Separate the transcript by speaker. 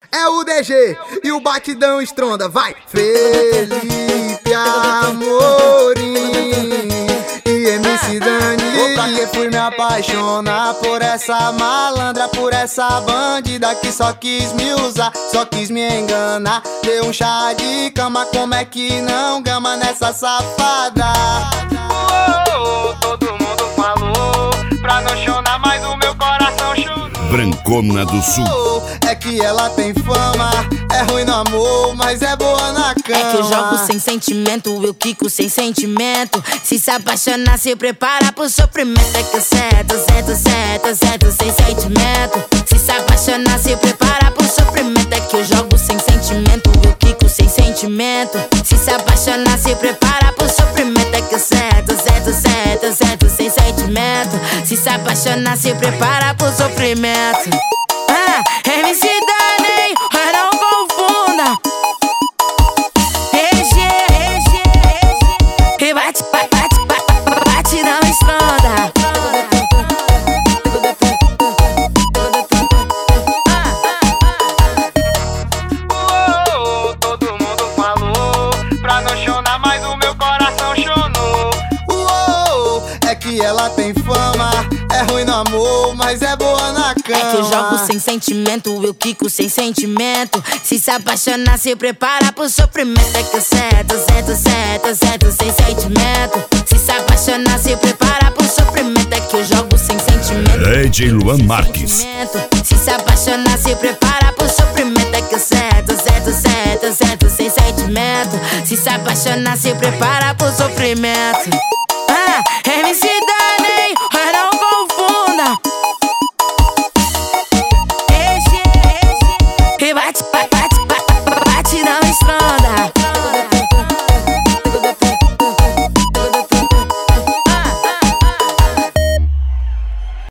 Speaker 1: É o DG e o batidão estronda, vai! Felipe Amorim e MC Dani.
Speaker 2: Vou pra que fui me apaixonar por essa malandra, por essa bandida que só quis me usar, só quis me enganar. Deu um chá de cama, como é que não gama nessa safada? Todo mundo falou pra não chorar, mas o meu coração chorou.
Speaker 3: Brancona do Sul.
Speaker 2: É que ela tem fama, é ruim no amor, mas é boa na cama.
Speaker 4: É que eu jogo sem sentimento, eu quico sem sentimento. Se apaixonar, se prepara pro sofrimento. É que eu certo sem sentimento. Se apaixonar, se prepara pro sofrimento. É que eu jogo sem sentimento, eu quico sem sentimento. Se apaixonar, se prepara pro sofrimento. É que eu certo sem sentimento. Se apaixonar, se prepara pro sofrimento. MC Dani, não confunda. E bate, não estronda.
Speaker 2: Todo mundo falou pra não chorar, mas o meu coração chorou. É que ela tem fama, é ruim no amor, mas é boa na cama.
Speaker 4: É que eu jogo sem sentimento, eu quico sem sentimento. Se apaixonar, se prepara pro sofrimento. É que eu certo sem sentimento. Se apaixonar, se prepara pro sofrimento. É que eu jogo sem sentimento.
Speaker 3: DJ Luan Marques.
Speaker 4: Se apaixonar, se prepara pro sofrimento. É que eu certo sem sentimento. Se apaixonar, se prepara pro sofrimento.